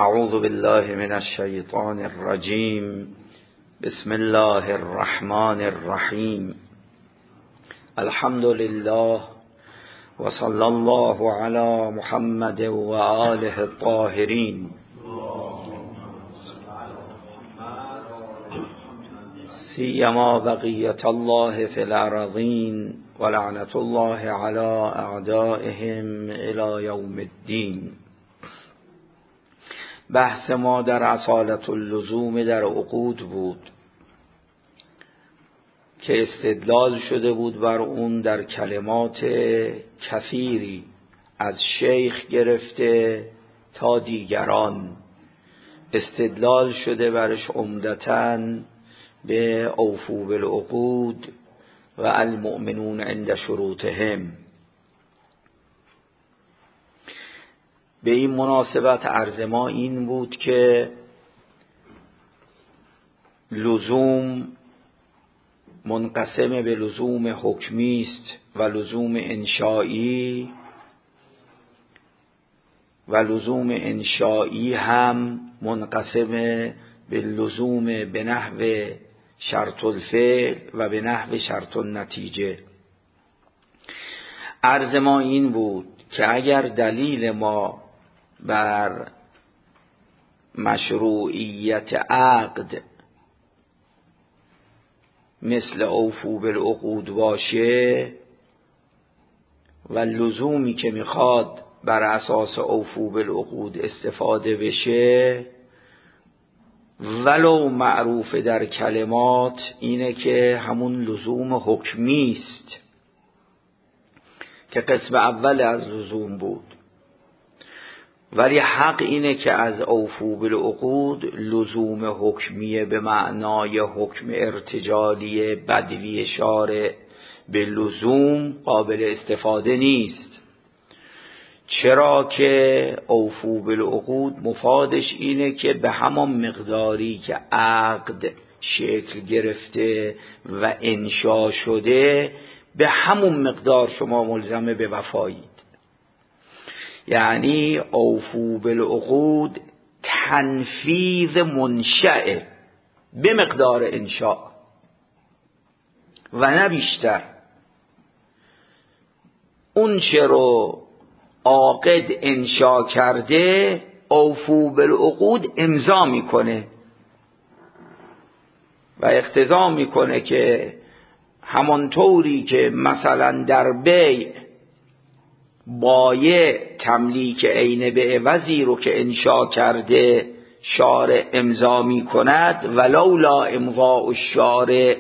اعوذ بالله من الشیطان الرجیم. بسم الله الرحمن الرحیم. الحمد لله و صلی الله علی محمد و آله الطاهرین. سیما بقیت الله فی الارضین و لعنت الله علی اعدائهم الی یوم الدین. بحث ما در اصالة اللزوم در عقود بود که استدلال شده بود بر اون در کلمات کثیری از شیخ گرفته تا دیگران. استدلال شده برش عمدتاً به اوفوا بالعقود و المؤمنون عند شروطهم. به این مناسبت عرض ما این بود که لزوم منقسم به لزوم حکمی است و لزوم انشایی، و لزوم انشایی هم منقسم به لزوم به نحو شرط الفعل و به نحو شرط النتیجه. عرض ما این بود که اگر دلیل ما بر مشروعیت عقد مثل اوفوا بالعقود باشه و لزومی که میخواد بر اساس اوفوا بالعقود استفاده بشه ولو معروف در کلمات اینه که همون لزوم حکمی است که قسم اول از لزوم بود، ولی حق اینه که از اوفوا بالعقود لزوم حکمیه به معنای حکم ارتجالی بدوی شارع به لزوم قابل استفاده نیست. چرا که اوفوا بالعقود مفادش اینه که به همان مقداری که عقد شکل گرفته و انشا شده به همون مقدار شما ملزمه به وفایید. یعنی اوفوا بالعقود تنفیذ منشأ به مقدار انشاء و نه بیشتر. اون چه رو عاقد انشا کرده اوفوا بالعقود امضا میکنه و اقتضا میکنه که همانطوری که مثلا در بیع بایع تملیک عین به عوضی رو که انشا کرده شارع امضا می کند، ولولا امضاء الشارع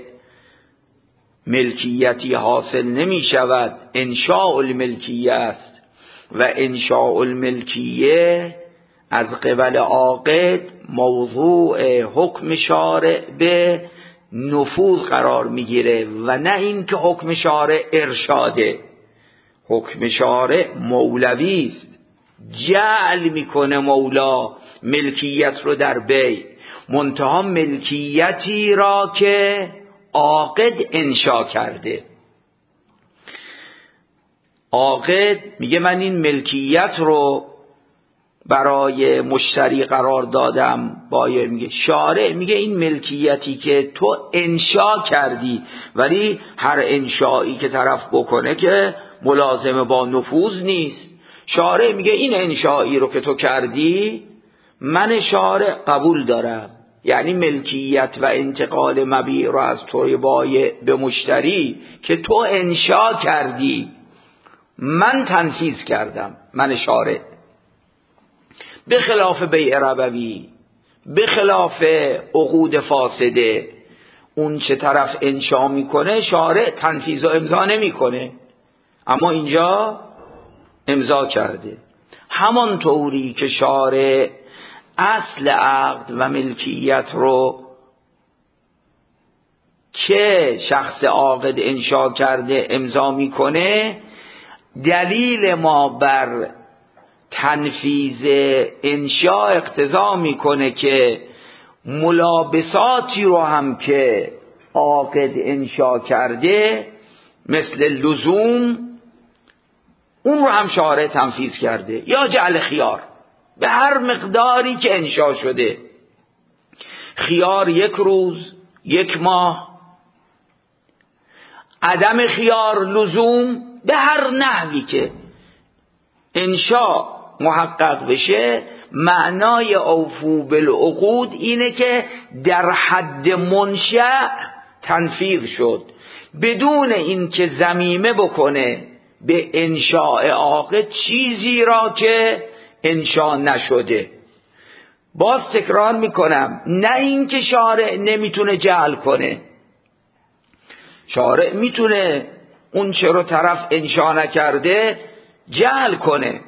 ملکیتی حاصل نمی شود. انشاء الملکیه است و انشاء الملکیه از قبل عاقد موضوع حکم شارع به نفوذ قرار می گیره و نه این که حکم شارع ارشاده. حکم شارع مولوی است، جعل میکنه مولا ملکیت رو در بیع، منتها ملکیتی را که عاقد انشا کرده. عاقد میگه من این ملکیت رو برای مشتری قرار دادم، بایع میگه، شارع میگه این ملکیتی که تو انشا کردی، ولی هر انشایی که طرف بکنه که ملازمه با نفوذ نیست. شارع میگه این انشایی رو که تو کردی من شارع قبول دارم، یعنی ملکیت و انتقال مبیع رو از توی بایع به مشتری که تو انشا کردی من تنفیذ کردم، من شارع. به خلاف بیع ربوی، به خلاف عقود فاسده، اون چه طرف انشا میکنه شارع تنفیذ و امضا نمیکنه، اما اینجا امضا کرده. همان طوری که شارع اصل عقد و ملکیت رو که شخص عاقد انشا کرده امضا میکنه، دلیل ما بر تنفیذ انشا اقتضا میکنه که ملابساتی رو هم که عاقد انشا کرده مثل لزوم اون رو هم شارع تنفیذ کرده، یا جعل خیار. به هر مقداری که انشا شده. خیار 1 روز، 1 ماه، عدم خیار لزوم، به هر نحوی که انشا محقق بشه. معنای اوفو بالعقود اینه که در حد منشأ تنفیذ شد، بدون اینکه ضمیمه بکنه به انشاء عاقد چیزی را که انشا نشده. باز تکرار میکنم، نه اینکه شارع نمیتونه جعل کنه، شارع میتونه اون چه رو طرف انشا نکرده جعل کنه،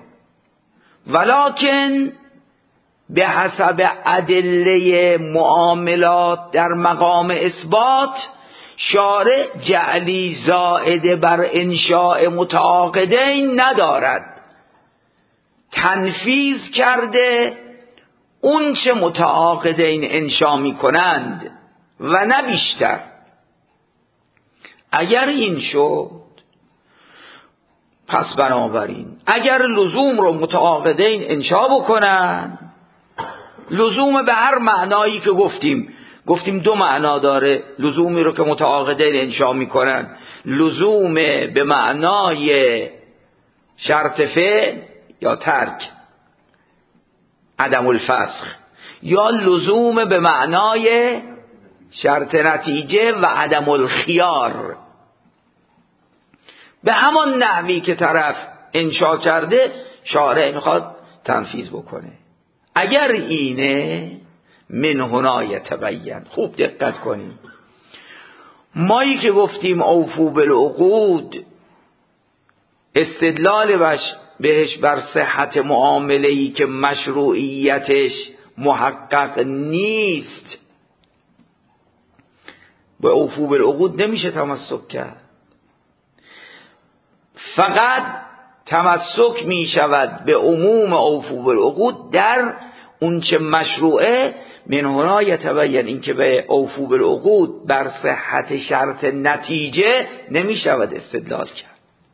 ولکن به حسب ادله معاملات در مقام اثبات شارع جعلی زائده بر انشاء متعاقدین ندارد. تنفیذ کرده اون چه متعاقدین انشا می کنند و نه بیشتر. اگر این شد، پس بنابراین اگر لزوم رو متعاقدین انشا بکنن، لزوم به هر معنایی که گفتیم 2 معنا داره. لزومی رو که متعاقدین انشا میکنن، لزوم به معنای شرط فعل یا ترک عدم الفسخ، یا لزوم به معنای شرط نتیجه و عدم الخیار. به همان نحوی که طرف انشا کرده شارع میخواد تنفیذ بکنه. اگر اینه من هنا یتبین. خوب دقت کنیم، مایی که گفتیم اوفو بالعقود استدلال بهش بر صحت معامله‌ای که مشروعیتش محقق نیست، به اوفو بالعقود نمیشه تمسک کرد. فقط تمسک می شود به عموم اوفو بالعقود در اون چه مشروعه. من هنا یتبین، این که به اوفو بالعقود بر صحت شرط نتیجه نمی شود استدلال کرد.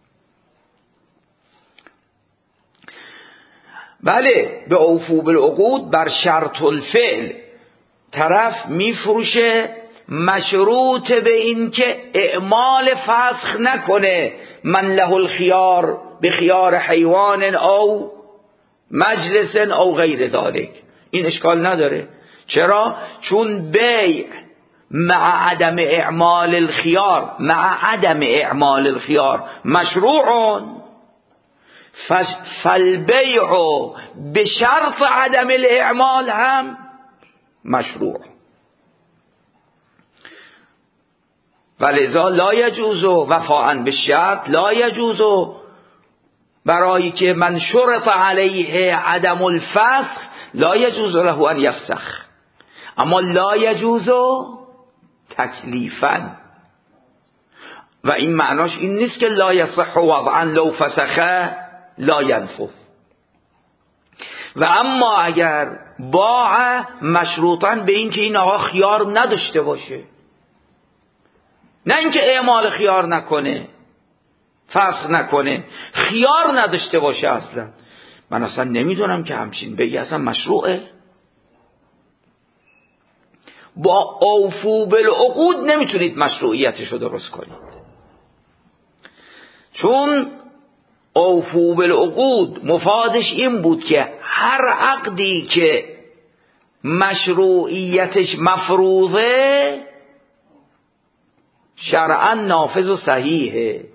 بله، به اوفو بالعقود بر شرط الفعل طرف می فروشه مشروط به این که اعمال فسخ نکنه. من له الخيار بخيار حیوان او مجلس او غیر ذلك. این اشکال نداره. چرا؟ چون بیع مع عدم اعمال الخيار مشروع، فالبیع به شرط عدم الاعمال هم مشروع. ولذا لا یجوز وفاءً بالشرط، لا یجوز برای که من شرط علیه عدم الفسخ لا یجوز له ان یفسخ، اما لا یجوز تکلیفاً. و این معناش این نیست که لا یصح وضعاً لو فسخه لا ینفذ. و اما اگر باع مشروطاً به این که این آقا خیار نداشته باشه، نه اینکه اعمال خیار نکنه، فسخ نکنه، خیار نداشته باشه، اصلا من اصلا نمیدونم که همچین بگی اصلا مشروعه. با اوفو بالعقود نمیتونید مشروعیتش رو درست کنید، چون اوفو بالعقود مفادش این بود که هر عقدی که مشروعیتش مفروضه شرعاً نافذ و صحیحه.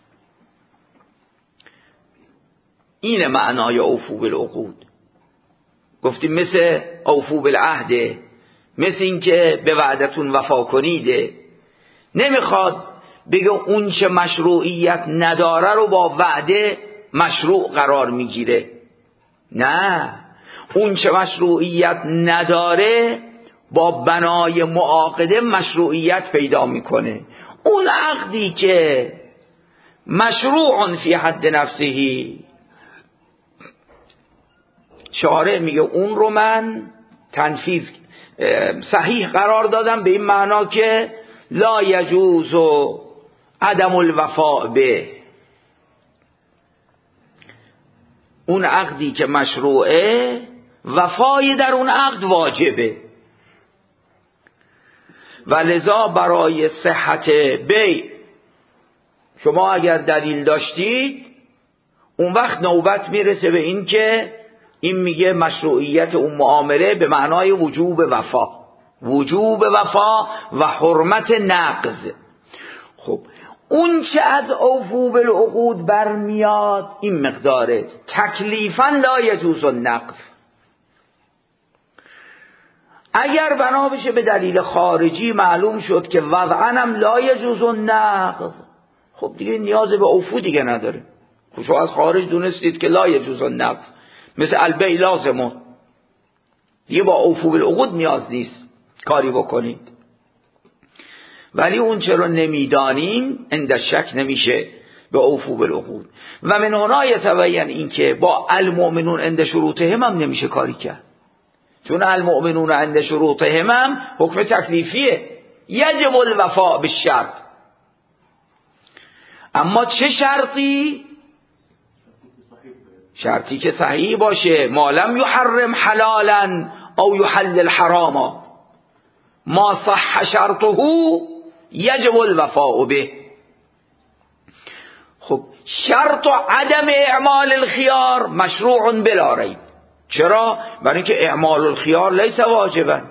این معنای اوفو بالعقود. گفتیم مثل اوفو بالعهد، مثل این که به وعدتون وفا کنیده. نمیخواد بگه اون چه مشروعیت نداره رو با وعده مشروع قرار میگیره، نه، اون چه مشروعیت نداره با بنای معاقده مشروعیت پیدا میکنه. اون عقدی که مشروع فی حد نفسهی، شارع میگه اون رو من تنفیذ صحیح قرار دادم، به این معنا که لا یجوز عدم الوفاء به. اون عقدی که مشروعه وفای در اون عقد واجبه و لذا برای صحت بیع شما اگر دلیل داشتید اون وقت نوبت میرسه به این که این میگه مشروعیت اون معامله به معنای وجوب وفا و حرمت نقض. خب اون چه از اوفو بالعقود برمیاد این مقداره. تکلیفاً لا یجوز النقض. اگر بنا بشه به دلیل خارجی معلوم شد که وضعاً هم لا یجوز النقض، خب دیگه نیاز به اوفو دیگه نداره. خب شما از خارج دونستید که لا یجوز النقض، مثل البیع لازمه، دیگه با اوفو بالعقود نیاز نیست کاری بکنید. ولی اون چرا نمیدانیم عند شک نمیشه به اوفو بالعقود. و من هنا یتبین این که با المؤمنون عند شروطهم هم نمیشه کاری کرد، چون المؤمنون عند شروطهم هم حکم تکلیفیه، یجب الوفاء بالشرط. اما چه شرطی؟ شرطی که صحیح باشه، ما لم یحرم حلالا او یحلل حراما، ما صح شرطه یجب الوفاء به. خب شرط عدم اعمال الخيار مشروع بلا ریب. چرا؟ برای اینکه اعمال الخيار لیس واجبا.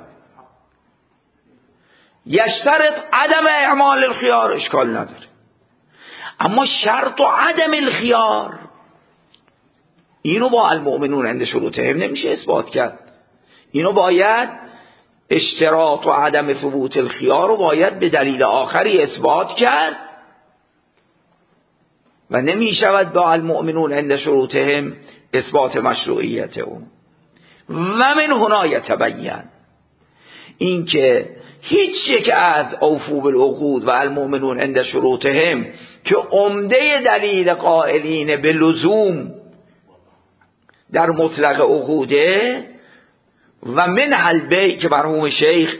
یشترط عدم اعمال الخيار اشکال نداره، اما شرط عدم الخيار اینو با المؤمنون عند شروطهم نمیشه اثبات کرد. اینو باید اشتراط و عدم ثبوت الخيار رو باید به دلیل آخری اثبات کرد و نمی شود با المؤمنون عند شروطهم اثبات مشروعیت اون. و من هنا یتبین این که هیچ یک از اوفو بالعقود و المؤمنون عند شروطهم که عمده دلیل قائلین به لزوم در مطلق عقوده و من البیع که مرحوم شیخ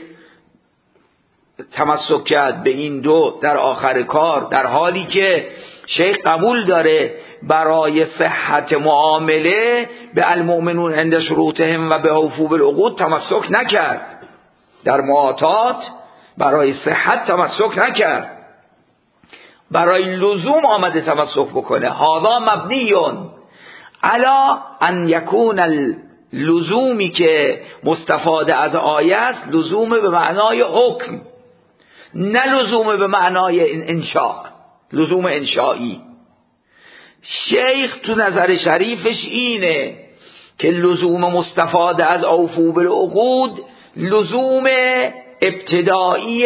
تمسک کرد به این دو در آخر کار، در حالی که شیخ قبول داره برای صحت معامله به المؤمنون عند شروطهم و به اوفو بالعقود تمسک نکرد، در معاطات برای صحت تمسک نکرد، برای لزوم آمده تمسک بکنه. هذا مبنیون علی ان یکون لزومی که مستفاده از آیه است لزوم به معنای حکم، نه لزوم به معنای انشاء، لزوم انشایی. شیخ تو نظر شریفش اینه که لزوم مستفاده از اوفو بالعقود لزوم ابتدایی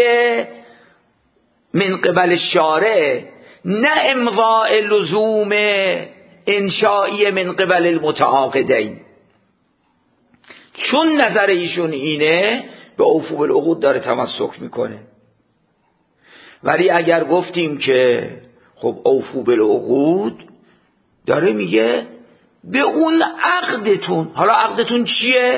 من قبل شارع، نه امضاء لزوم انشایی من قبل المتعاقدین. چون نظر ایشون اینه به اوفو بالعقود داره تمسک میکنه. ولی اگر گفتیم که خب اوفو بالعقود داره میگه به اون عقدتون، حالا عقدتون چیه؟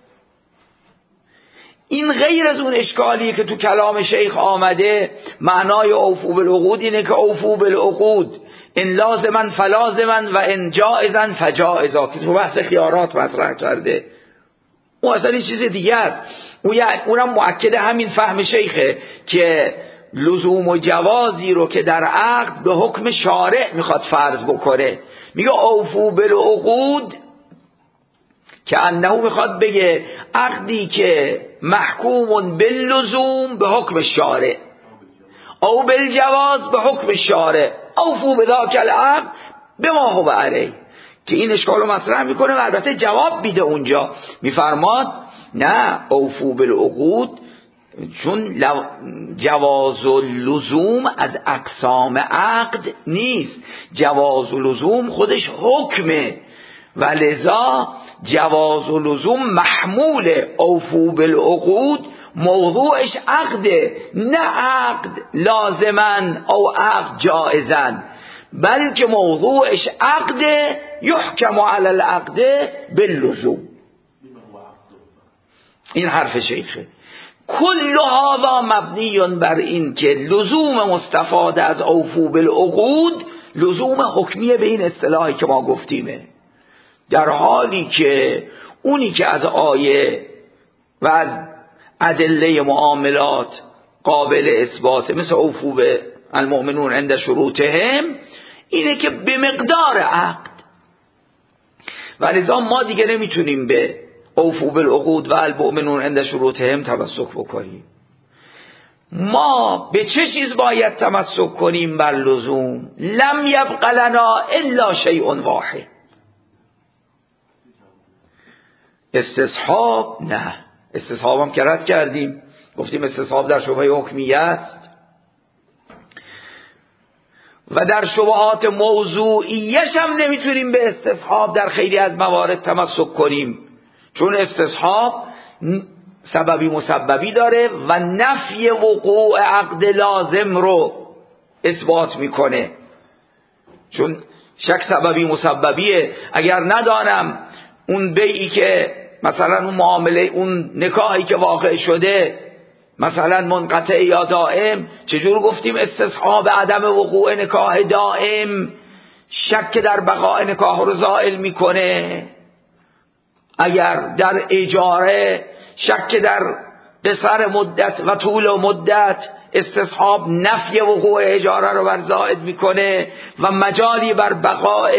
این غیر از اون اشکالیه که تو کلام شیخ آمده. معنای اوفو بالعقود اینه که اوفو بالعقود ان لازمن فلازمن و ان جائزن فجائزا، که تو بحث خیارات مطرح کرده. اون اصلا این چیز دیگه است. اونم مؤکد همین فهم شیخه که لزوم و جوازی رو که در عقد به حکم شارع میخواد فرض بکنه. میگه اوفو بالعقود که انه میخواد بگه عقدی که محکوم باللزوم به حکم شارع او بالجواز به حکم شارع، اوفو بذاک العقد بما هو علیه، که این اشکال رو مطرح میکنه و البته جواب میده اونجا. میفرماد نه، اوفو بالعقود چون جواز و لزوم از اقسام عقد نیست، جواز و لزوم خودش حکمه و لذا جواز و لزوم محمول اوفو بالعقود موضوعش عقده، نه عقد لازمن او عقد جائزن، بلکه موضوعش عقده یحکم علی العقده باللزوم. این حرف شیخه. کل هذا مبنی بر این که لزوم مستفاده از اوفو بالعقود لزوم حکمیه به این اصطلاحی که ما گفتیمه. در حالی که اونی که از آیه و از ادله معاملات قابل اثباته، مثل اوفو به المؤمنون عند شروطهم، اینه که به مقدار عقد. و لذا ما دیگه نمیتونیم به اوفو بالعقود و المؤمنون عند شروطهم تمسک بکنیم. ما به چه چیز باید تمسک کنیم؟ بر لزوم. لم یبق لنا الا شیء واحد. استصحاب نه. استصحاب هم که رد کردیم، گفتیم استصحاب در شبهه حکمیه است و در شبهات موضوعیش هم نمیتونیم به استصحاب در خیلی از موارد تمسک کنیم، چون استصحاب سببی مسببی داره و نفی وقوع عقد لازم رو اثبات میکنه، چون شک سببی مسببیه. اگر ندانم اون بیعی که مثلا اون معامله، اون نکاحی که واقع شده مثلا منقطع یا دائم، چجور گفتیم استصحاب عدم وقوع نکاح دائم شک در بقاء نکاح رو زائل میکنه؟ اگر در اجاره شک در قصر مدت و طول مدت، استصحاب نفی وقوع اجاره رو بر زائد میکنه و مجالی بر بقاء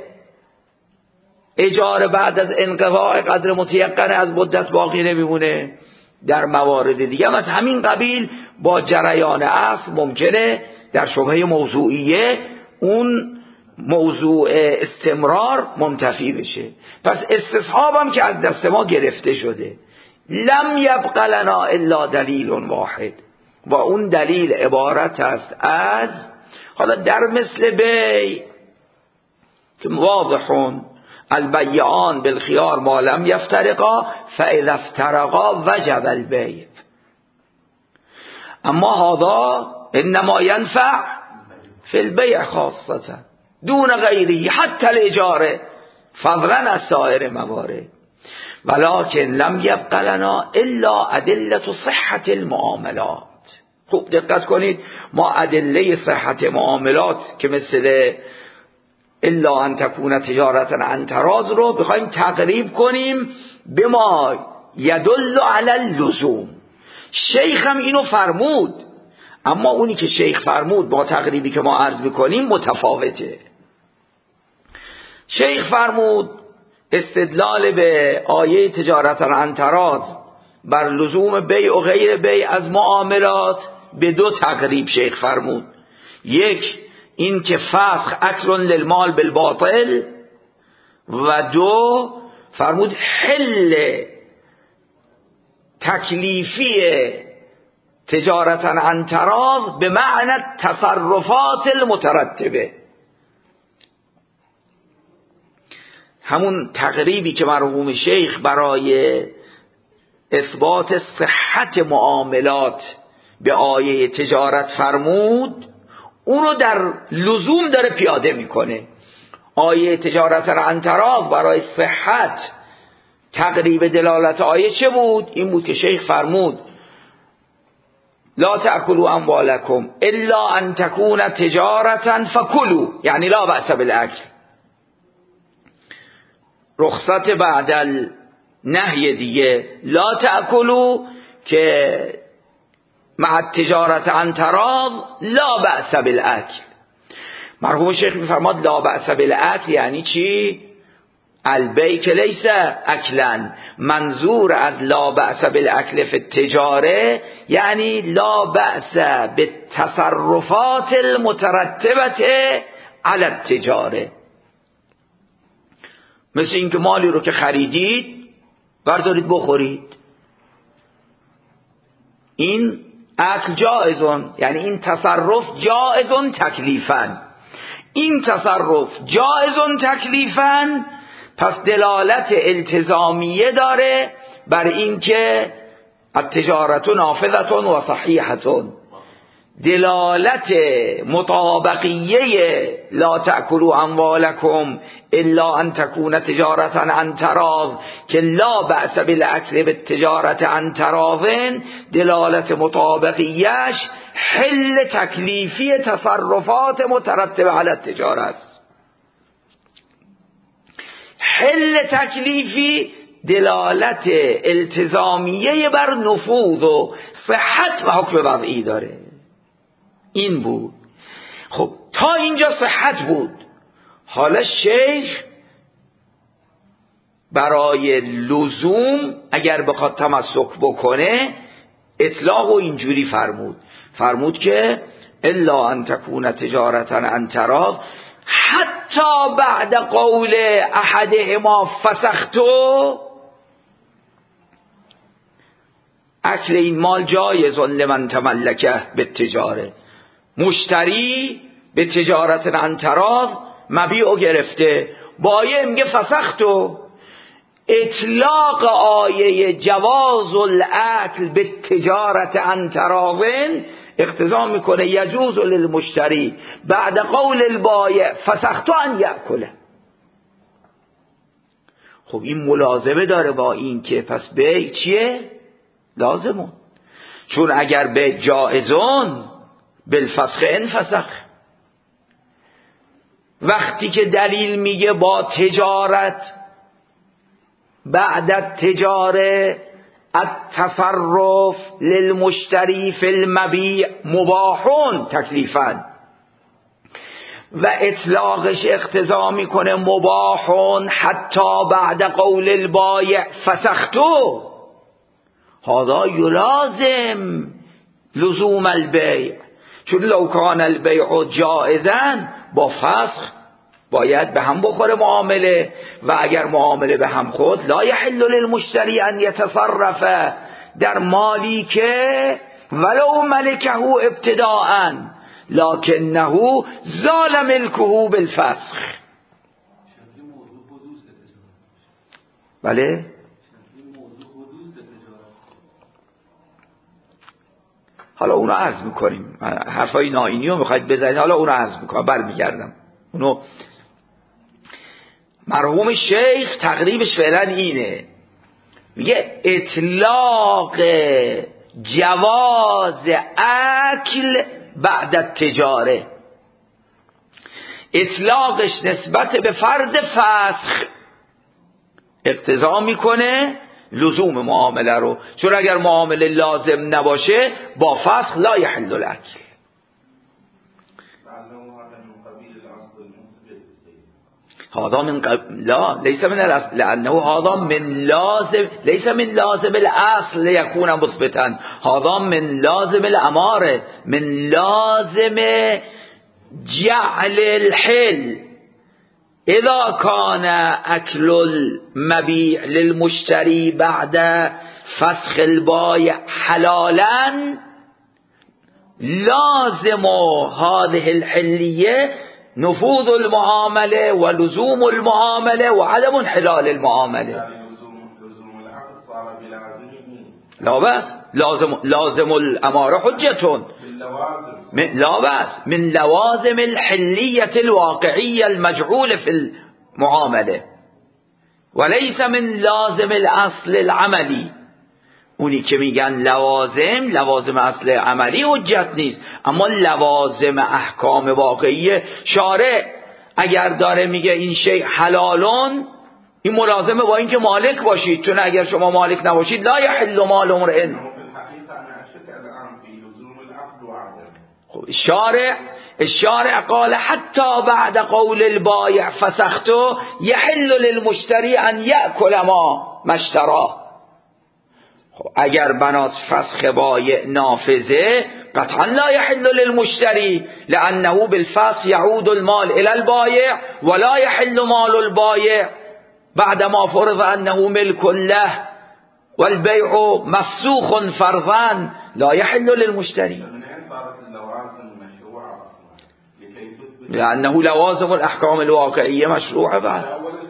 اجاره بعد از انقضاء قدر متیقن از مدت باقی نمیمونه. در موارد دیگه از همین قبیل با جریان اصل ممکنه در شبهه موضوعیه اون موضوع استمرار منتفی بشه. پس استصحاب هم که از دست ما گرفته شده. لم یبق لنا الا دلیل واحد، و اون دلیل عبارت است از، حالا در مثل بیع که واضحون البیعان بالخیار ما لم یفترقا فاذا افترقا وجب البیع، اما هذا انما ينفع في البيع خاصة دون غیره حتی الاجاره فضلا از سایر موارد. ولكن لم يبق لنا الا ادله صحت المعاملات. خوب دقت کنید، ما ادله صحت معاملات که مثل الا ان تکون تجارتا عن تراض رو بخوایم تقریب کنیم به ما یدل علی اللزوم. شیخ هم اینو فرمود، اما اونی که شیخ فرمود با تقریبی که ما عرض میکنیم متفاوته. شیخ فرمود استدلال به آیه تجارتا عن تراض بر لزوم بیع و غیر بیع از معاملات به دو تقریب شیخ فرمود. یک، این که فسخ اکل للمال بالباطل، و دو فرمود حل تکلیفی تجارتا عن تراض به معنی تصرفات المترتبه. همون تقریبی که مرحوم شیخ برای اثبات صحت معاملات به آیه تجارت فرمود، اونو در لزوم داره پیاده میکنه. آیه تجارت عن تراض برای صحت تقریب دلالت آیه چه بود؟ این بود که شیخ فرمود لا تأکلوا اموالکم الا ان تکون تجارتا فکلوا، یعنی لا بأس بالاکل. رخصت بعد النهی دیگه لا تأکلوا که مع التجارت عن تراض لا بأس بالاکل. مرحوم شیخ میفرماد لا بأس بالاکل یعنی چی؟ البیع که لیس اکلن. منظور از لا بأس بالاکل فی التجاره یعنی لا بأس بالتصرفات المترتبه علی التجاره. مثل اینکه مالی رو که خریدید بردارید بخورید، این اکل جائزون، یعنی این تصرف جائزون تکلیفاً. این تصرف جائزون تکلیفاً، پس دلالت التزامیه داره بر اینکه التجارت نافذة و صحیحة. دلالت مطابقیه لا تأکلوا اموالکم الا ان تکون تجارتا عن تراض که لا بأس بالاکل بالتجارت عن تراض، دلالت مطابقیش حل تکلیفی تصرفات مترتبه علی التجارت. حل تکلیفی دلالت التزامیه بر نفوذ و صحت و حکم وضعی داره. این بود. خب تا اینجا صحت بود. حالا شیخ برای لزوم اگر بخواد تمسک بکنه اطلاق و اینجوری فرمود که الا ان تکون تجارتا عن تراض حتی بعد قول احدهما فسختو، اکل این مال جایز لمن تملکه به تجاره، مشتری به تجارت عن تراض مبیعو گرفته، بایع میگه فسختو. اطلاق آیه جواز الاکل به تجارت عن تراض اقتضا میکنه یجوز للمشتری بعد قول البایع فسختو ان یأکله. خب این ملازمه داره با این که پس بیع چیه؟ لازمون. چون اگر بیع جائزون بالفسخ انفسخ، وقتی که دلیل میگه با تجارت بعد التجاره التصرف للمشتری فی المبیع مباحون تکلیفاً و اطلاقش اقتضا میکنه مباحون حتی بعد قول البایع فسختو، هذا یلازم لزوم البیع. چون لو کان البیع جائزا با فسخ باید به هم بخوره معامله، و اگر معامله به هم خورد لا یحل للمشتری ان یتصرف در مالی که ولو ملکه ابتداء لکنه زال ملکه بالفسخ. بله حالا اونو عرض میکنیم، حرفای ناینی رو میخواید بزنید، حالا اونو عرض میکنم برمیگردم. اونو مرحوم شیخ تقریبش فعلا اینه، میگه اطلاق جواز اکل بعد التجاره، اطلاقش نسبت به فرض فسخ اقتضا میکنه لزوم معامله رو، چون اگر معامله لازم نباشه با فسخ لا یحل الاکل. هذا من لا ليس من الاصل لانه هذا من لازم ليس من لازم الاصل ليكون مثبتا، هذا من لازم الاماره، من لازم جعل الحل. اذا كان اكل المبيع للمشتري بعد فسخ البائع حلالا لازم هذه الحليه نفوذ المعامله ولزوم المعامله وعدم انحلال المعامله. لا بس لازم الاماره حجه لا بس من لوازم الحليه الواقعيه المجعول في المعامله وليس من لازم الاصل العملی. اونی که میگن لوازم اصل عملی حجت نیست، اما لوازم احکام واقعی شارع اگر داره میگه این شیء حلالون، این ملازمه با اینکه مالک باشید، چون اگر شما مالک نباشید لا یحل مال امرئ. الشارع قال حتى بعد قول البائع فسختو يحل للمشتري ان يأكل ما اشتراه. اگر بناس فسخ بایع نافذه قطعا لا يحل للمشتري لانه بالفسخ يعود المال الى البائع ولا يحل مال البائع بعدما فرض انه ملك له والبيع مفسوخ فرضا لا يحل للمشتري لأنه لوازم الأحكام الواقعية مشروعة بعد.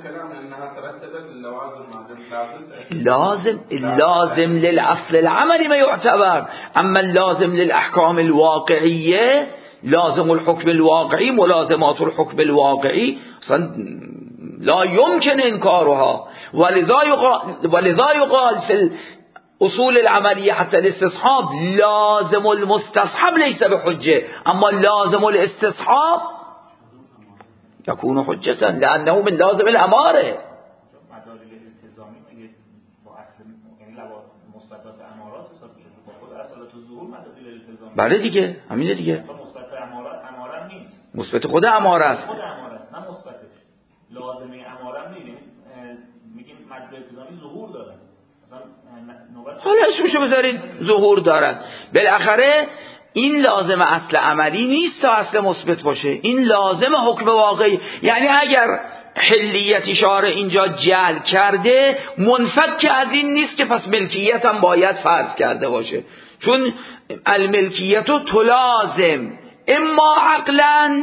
اللازم للأصل العملي ما يعتبر، أما اللازم للأحكام الواقعية لازم الحكم الواقعي ملازمات الحكم الواقعي لا يمكن إنكارها، ولذا يقال في الأصول العملية حتى الاستصحاب لازم المستصحب ليس بحجة، أما لازم الاستصحاب يكون حجة لأنه من لازم الأمارة. مثبتات امارات حساب میشه. با خود اصالت ظهور مدد الالتزام. بله دیگه، همینه دیگه. مثبت امارات نیست. مثبت خود اماره است. خود اماره است، نه مثبتش. لازمه اماره نیست. یعنی میگیم مدد التزامی ظهور داره. مثلا نوبت حالا اسمشو بذارید ظهور دارن. بالاخره این لازم اصل عملی نیست تا اصل مثبت باشه، این لازم حکم واقعی. یعنی اگر حلیت شارع اینجا جعل کرده، منفک از این نیست که پس ملکیت هم باید فرض کرده باشه، چون الملکیت تلازم اما عقلا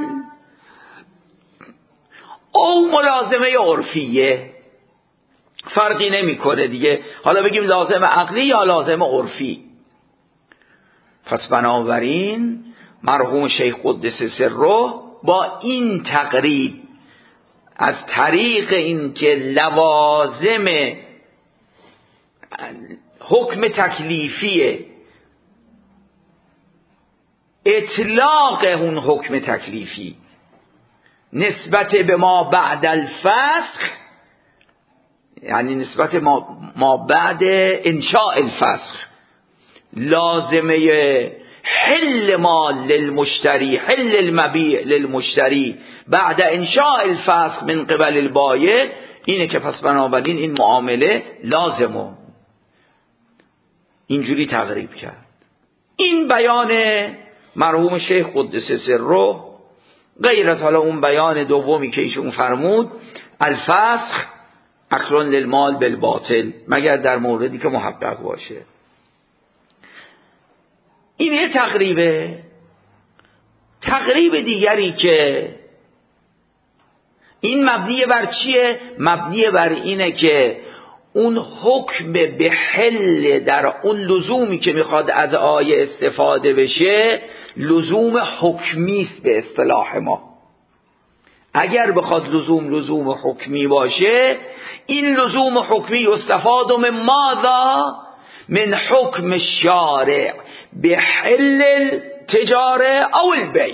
او ملازمه عرفیه، فرقی نمیکنه دیگه، حالا بگیم لازم عقلی یا لازم عرفی. پس بنابراین مرحوم شیخ قدس سره با این تقریب از طریق اینکه لوازم حکم تکلیفیه، اطلاق اون حکم تکلیفی نسبت به ما بعد الفسخ، یعنی نسبت ما بعد انشاء الفسخ، لازمه حل مال للمشتری، حل المبیع للمشتری بعد انشاء الفسخ من قبل البایع، اینه که پس بنابراین این معامله لازمه. اینجوری تقریب کرد. این بیان مرحوم شیخ قدس سره، غیر از حالا اون بیان دومی که ایشون فرمود الفسخ اخلون للمال بالباطل، مگر در موردی که محقق باشه. این یه تقریبه. تقریب دیگری که این مبنی بر چیه؟ مبنی بر اینه که اون حکم به حل در اون لزومی که میخواد از آیه استفاده بشه لزوم حکمی است به اصطلاح ما. اگر بخواد لزوم حکمی باشه، این لزوم حکمی استفاده من ماذا؟ من حکم الشارع به حل التجاره او البیع.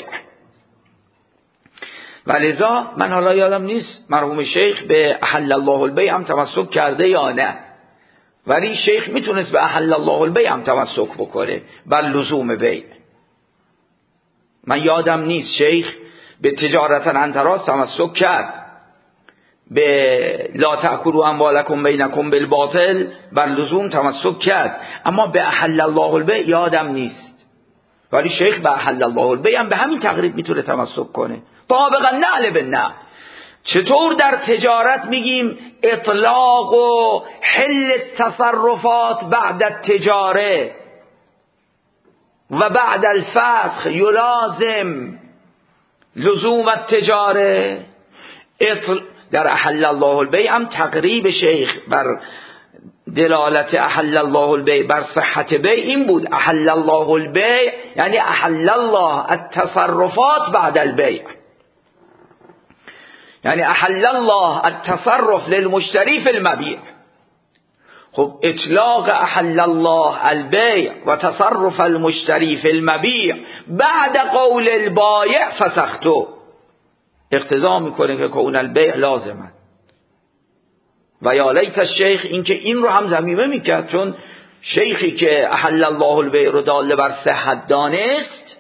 ولذا من حالا یادم نیست مرحوم شیخ به احل الله البیع هم تمسک کرده یا نه، ولی شیخ میتونست به احل الله البیع هم تمسک بکنه بر لزوم بیع. من یادم نیست شیخ به تجارتا عن تراض تمسک کرد، به لا تأکلوا اموالکم بینکم بالباطل بر لزوم تمسک کرد، اما به احل الله البیع یادم نیست. ولی شیخ به احل الله البیع هم به همین تقریب میتونه تمسک کنه، طابقا نعل بالنعل. چطور در تجارت میگیم اطلاق و حل التصرفات بعد التجاره و بعد الفسخ یلازم لزوم التجاره، در احل الله البیع هم تقریب شیخ بر دلالت احل الله البیع بر صحت بیع این بود. احل الله البیع یعنی احل الله التصرفات بعد البیع، یعنی احل الله التصرف للمشتری فی المبیع. خب اطلاق احل الله البیع و تصرف المشتری فی المبیع بعد قول البایع فسختو اقتضا میکنه که کون البیع لازمه. و یا لیت الشیخ این که این رو هم ضمیمه میکرد، چون شیخی که احل الله البیع رو داله بر صحت دانست،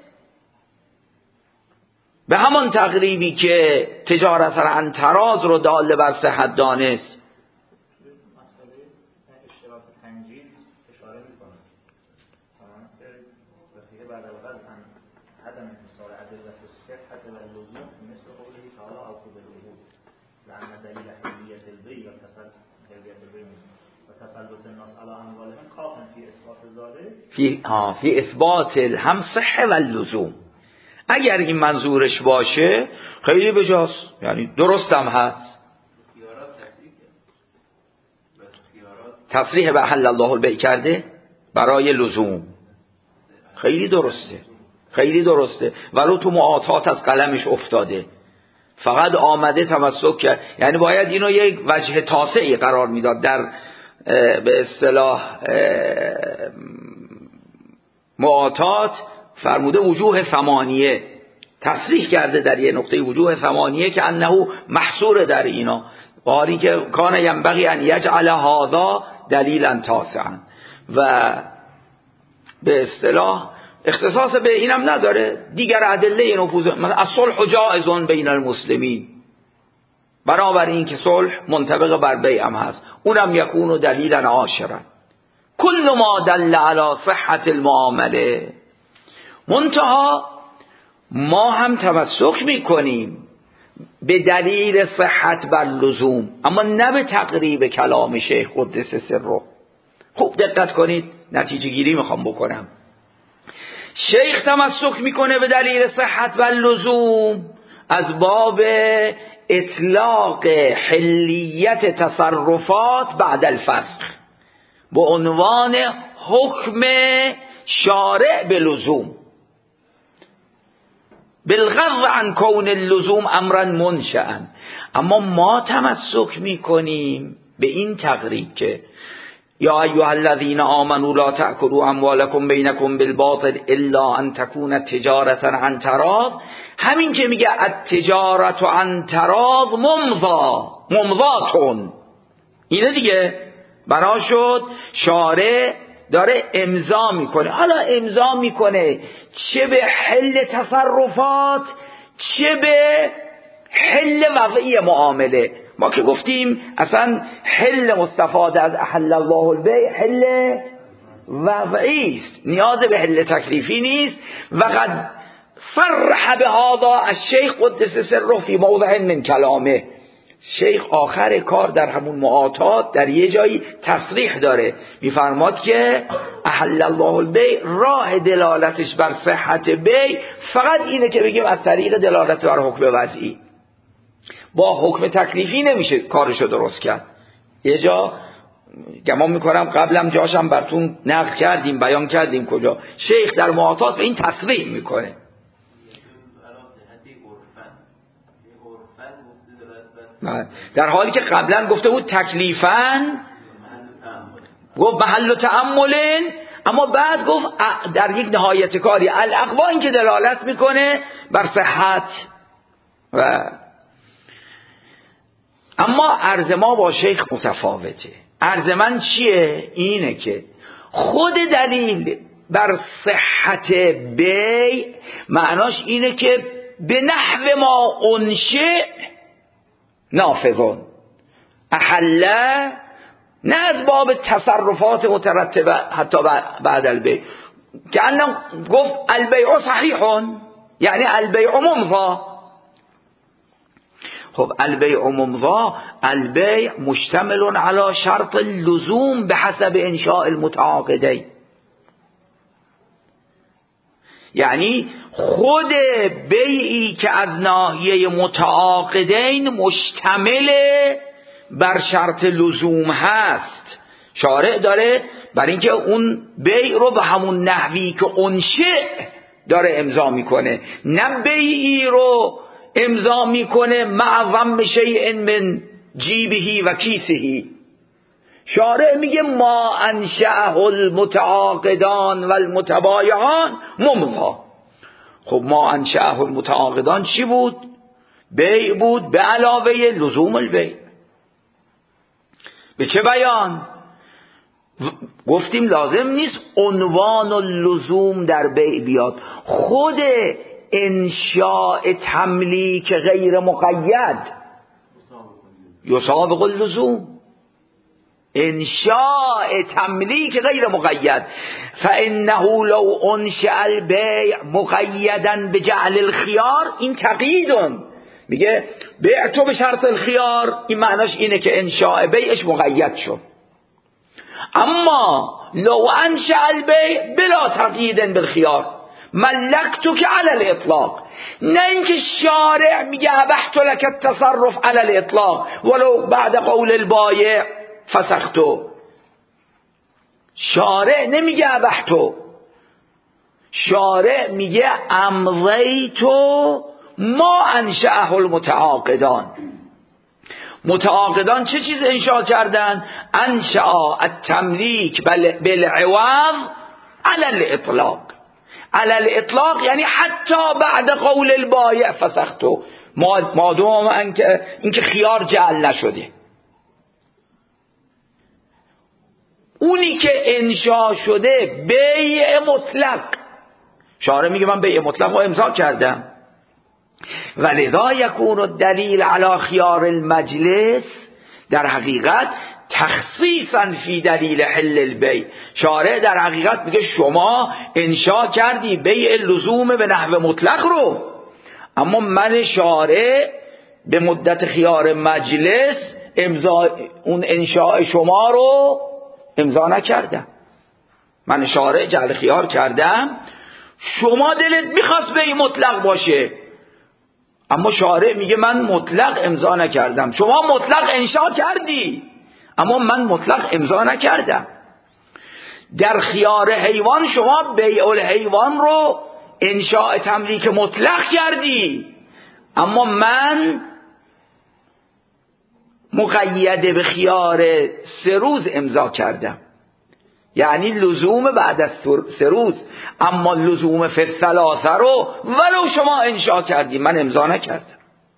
به همان تقریبی که تجارت عن تراض رو داله بر صحت دانست. فی اثبات هم صحه و اللزوم. اگر این منظورش باشه خیلی بجاست، یعنی درست هم هست. تصریح به احل الله البیع کرده برای لزوم، خیلی درسته، خیلی درسته، ولو تو معاطات از قلمش افتاده، فقط آمده تمسک کرد. یعنی باید اینو یک وجه تاسعی قرار میداد در به اصطلاح معاطات. فرموده وجوه ثمانیه، تصریح کرده در یه نقطه وجوه ثمانیه که انه محصور در اینا، باری که کان ینبغی ان یجعل هذا دلیلا تاسعا. و به اصطلاح اختصاص به اینم نداره. دیگر ادله نفوذ، مثلا الصلح جائز بین المسلمین، برابر این که صلح منطبق بر بیع هم هست، اونم یکون دلیلا عاشرا. کل ما دل علی صحت المعامله، منتها ما هم تمسک میکنیم به دلیل صحت بر لزوم، اما نه به تقریب کلام شیخ قدس سره. خوب دقت کنید، نتیجه گیری میخوام بکنم. شیخ تمسک میکنه به دلیل صحت بر لزوم از باب اطلاق حلیت تصرفات بعد الفسخ به عنوان حکم شارع به لزوم، بالغض عن کون اللزوم امرا منشأ. اما ما تمسک میکنیم به این تقریب که یا ایها الذین آمنوا لا تأکلوا اموالکم بینکم بالباطل الا ان تکون تجارة عن تراض. همین که میگه التجارة عن تراض ممضاتون، اینه دیگه بنا شد شارع داره امضا میکنه. حالا امضا میکنه چه به حل تصرفات چه به حل وضعی معامله. ما که گفتیم اصلا حل مستفاد از احل الله البیع حل وضعی است، نیاز به حل تکلیفی نیست. و قد صرح بهذا الشیخ قدس سره فی موضع من کلامه. شیخ آخر کار در همون معاطات در یه جایی تصریح داره، میفرماد که احل الله البیع راه دلالتش بر صحت بیع فقط اینه که بگیم از طریق دلالت بر حکم وضعی، با حکم تکلیفی نمیشه کارشو درست کرد. یه جا گمان میکنم قبلم جاشم براتون نقل کردیم، بیان کردیم کجا شیخ در معاطات به این تصریح میکنه. در حالی که قبلا گفته بود تکلیفاً، گفت محل تأملن، اما بعد گفت در یک نهایت کاری الاقوا، این که دلالت میکنه بر صحت. و اما عرض ما با شیخ متفاوته. عرض من چیه؟ اینه که خود دلیل بر صحت بیع معناش اینه که به نحو ما انشئ نافذون احله، نه از باب تصرفات مترتبه حتی بعد البیع، که الان گفت البیع صحیح یعنی البیع ممضی. خب البیع ممضی، البیع مشتمل على شرط اللزوم بحسب انشاء المتعاقدین، یعنی خود بیعی که از ناحیه متعاقدین مشتمل بر شرط لزوم هست، شارع داره برای اینکه اون بیع رو به همون نحوی که انشئ داره امضا میکنه، نه بیعی رو امضا میکنه مع ضم شیء من جیبه و کیسه. شارع میگه ما انشأه المتعاقدان و المتبایعان ممضی. خب ما انشأه المتعاقدان چی بود؟ بیع بود به علاوه لزوم البیع. به چه بیان؟ گفتیم لازم نیست عنوان اللزوم در بیع بیاد، خود انشاء تملیک غیر مقید یسابق اللزوم، انشاء تملیک غیر مقید. فانه لو انشأ البیع مقیدا بجعل الخيار، این تقییدون، میگه بیع تو به شرط الخيار، این معناش اینه که انشاء بیعش مقید شد. اما لو انشأ البیع بلا تقیید بالخيار ملکتک علی الاطلاق، نه اینکه شارع میگه ابحت لك التصرف علی الاطلاق ولو بعد قول البایع فسختو. شارع نمیگه ابحتو، شارع میگه امضیتو ما انشأه المتعاقدان. متعاقدان چه چیز انشاء کردن؟ انشأ التملیک بالعوض علی الاطلاق. علی الاطلاق یعنی حتی بعد قول البایع فسختو، مادام اینکه خیار جعل نشده. اونی که انشا شده بیع مطلق، شارع میگه من بیع مطلق رو امضا کردم. ولذا یکون الدلیل علی خیار المجلس، در حقیقت تخصیصا فی دلیل حل البیع، شارع در حقیقت میگه شما انشا کردی بیع لزوم به نحو مطلق رو، اما من شارع به مدت خیار مجلس امضا اون انشاء شما رو امضا نکردم. من شارع جعل خیار کردم، شما دلت میخواست بیع مطلق باشه، اما شارع میگه من مطلق امضا نکردم. شما مطلق انشا کردی اما من مطلق امضا نکردم. در خیار حیوان شما بیع الحیوان رو انشاء تملیک مطلق کردی، اما من مقید به خیار 3 روز امضا کردم، یعنی لزوم بعد از 3 روز، اما لزوم فی الثلاثه رو ولو شما انشا کردی من امضا نکردم.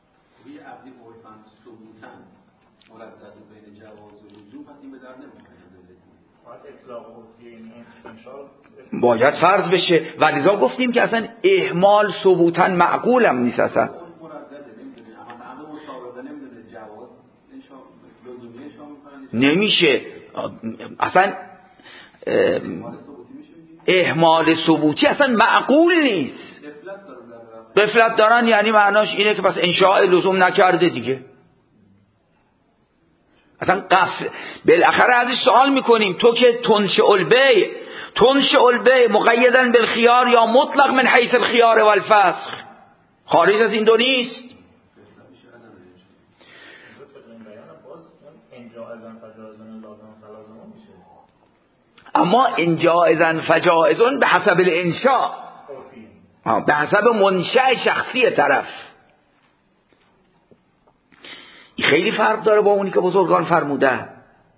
باید فرض بشه و لذا گفتیم که اصلا اهمال ثبوتا معقول هم نیست. اصلا نمیشه، اصلا اهمال ثبوتی اصلا معقول نیست. غفلت دارن یعنی معناش اینه که پس انشاء لزوم نکرده دیگه. اصلا بالاخره ازش سوال میکنیم تو که تنشئ البیع مقیدن بالخیار یا مطلق من حیث الخیار والفسخ، خارج از این دو نیست. اما ان جائزن فجائزن به حسب الانشاء، به حسب منشأ شخصی طرف. این خیلی فرق داره با اونی که بزرگان فرمودن.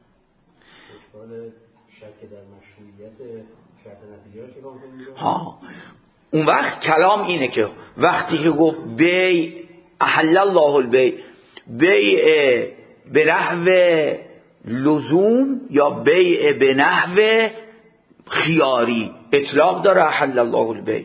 اون وقت کلام اینه که وقتی که گفت بیع احل الله البیع، بیع به نحو لزوم یا بیع به نحو خیاری اطلاق داره احل الله البیع.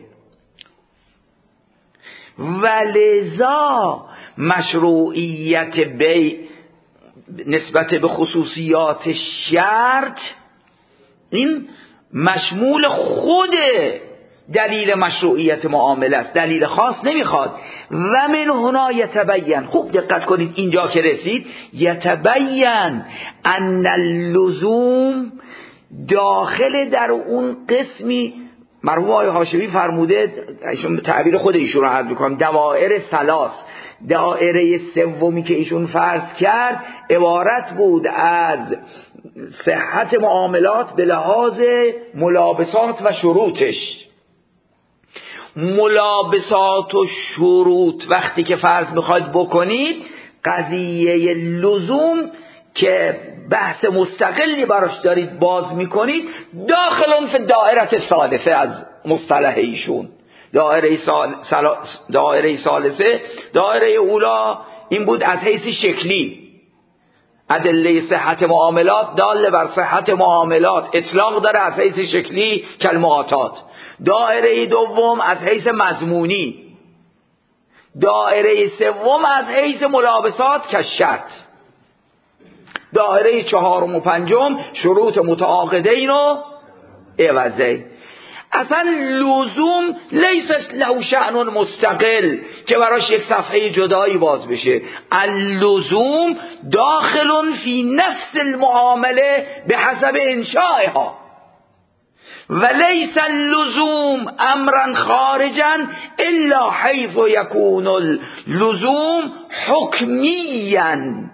ولذا مشروعیت بیع نسبت به خصوصیات شرط این مشمول خود دلیل مشروعیت معامله است، دلیل خاص نمیخواد. و من هنا یتبین، خوب دقت کنید اینجا که رسید، یتبین ان اللزوم داخل در اون قسمی، مرحوم آقای هاشمی فرموده، ایشون تعبیر خود ایشون رو عرض می‌کنم، دوائر ثلاث، دایره سومی که ایشون فرض کرد عبارت بود از صحت معاملات به لحاظ ملابسات و شروطش. ملابسات و شروط وقتی که فرض میخواید بکنید، قضیه لزوم که بحث مستقلی براش دارید باز میکنید، داخلون فی دائره ثالثه از مصطلح ایشون. دائره ثالثه، دائره اولا این بود از حیث شکلی، ادله صحت معاملات داله بر صحت معاملات اطلاق داره از حیث شکلی کالمعاطات. دائره دوم از حیث مضمونی، دائره سوم از حیث ملابسات کالشرط، دائره چهارم و پنجم شروط متعاقدین و عوضین. اصلا لزوم لیس له شأن مستقل که براش یک صفحه جدایی باز بشه. اللزوم داخل فی نفس المعامله به حسب انشائها و لیس اللزوم امرا خارجا الا حیث یکون اللزوم حکمیا،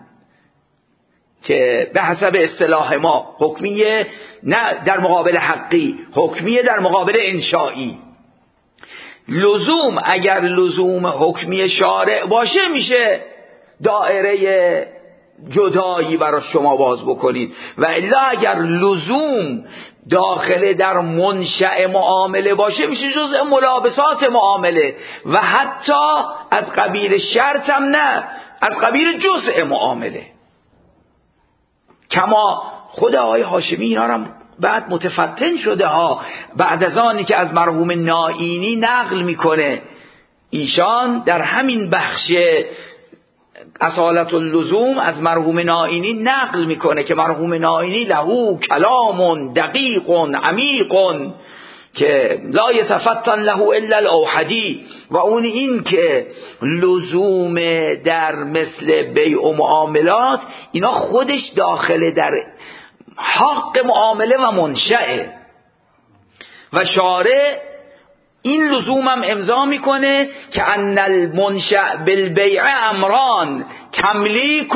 که به حسب اصطلاح ما حکمیه نه در مقابل حقی، حکمیه در مقابل انشائی. لزوم اگر لزوم حکمی شارع باشه میشه دائره جدایی برای شما باز بکنید، و الا اگر لزوم داخل در منشأ معامله باشه میشه جزء ملابسات معامله و حتی از قبیل شرط هم نه، از قبیل جزء معامله. کما خود آقای هاشمی اینا رو بعد متفتن شده ها، بعد از آنی که از مرحوم نائینی نقل میکنه. ایشان در همین بخش اصالت اللزوم از مرحوم نائینی نقل میکنه که مرحوم نائینی له کلام دقیق عمیق که لا یتفتن له الا الاوحدی، و اون این که لزوم در مثل بیع و معاملات اینا خودش داخل در حق معامله و منشأه، و شارع این لزوم هم امضا میکنه که ان المنشأ بالبیع امران تملیک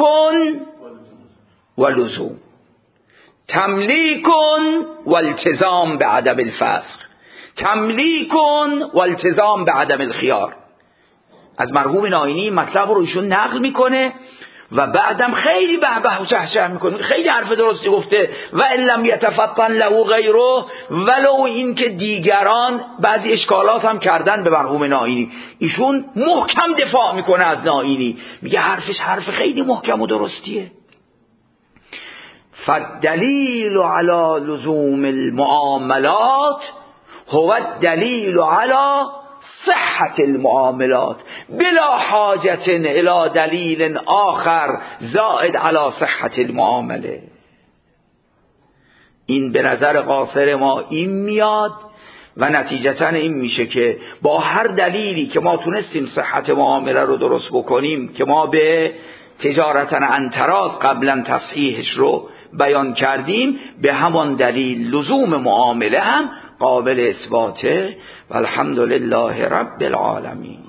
و لزوم، تملیک و التزام بعدم الفسخ، تملیک و التزام بعدم الخيار. از مرحوم نائینی مطلب رو ایشون نقل میکنه و بعدم خیلی به و چهچه میکنه، خیلی حرف درستی گفته. و ان لم یتفطن له غیره، ولو این که دیگران بعضی اشکالات هم کردن به مرحوم نائینی، ایشون محکم دفاع میکنه از نائینی، میگه حرفش حرف خیلی محکم و درستیه. فالدلیل علی لزوم المعاملات هو الدلیل علی صحت المعاملات بلا حاجة الى دلیل آخر زائد علی صحت المعامله. این به نظر قاصر ما این میاد و نتیجتا این میشه که با هر دلیلی که ما تونستیم صحت معامله رو درست بکنیم، که ما به تجارتا عن تراض قبلا تصحیحش رو بیان کردیم، به همان دلیل لزوم معامله هم قابل اثباته. والحمد لله رب العالمین.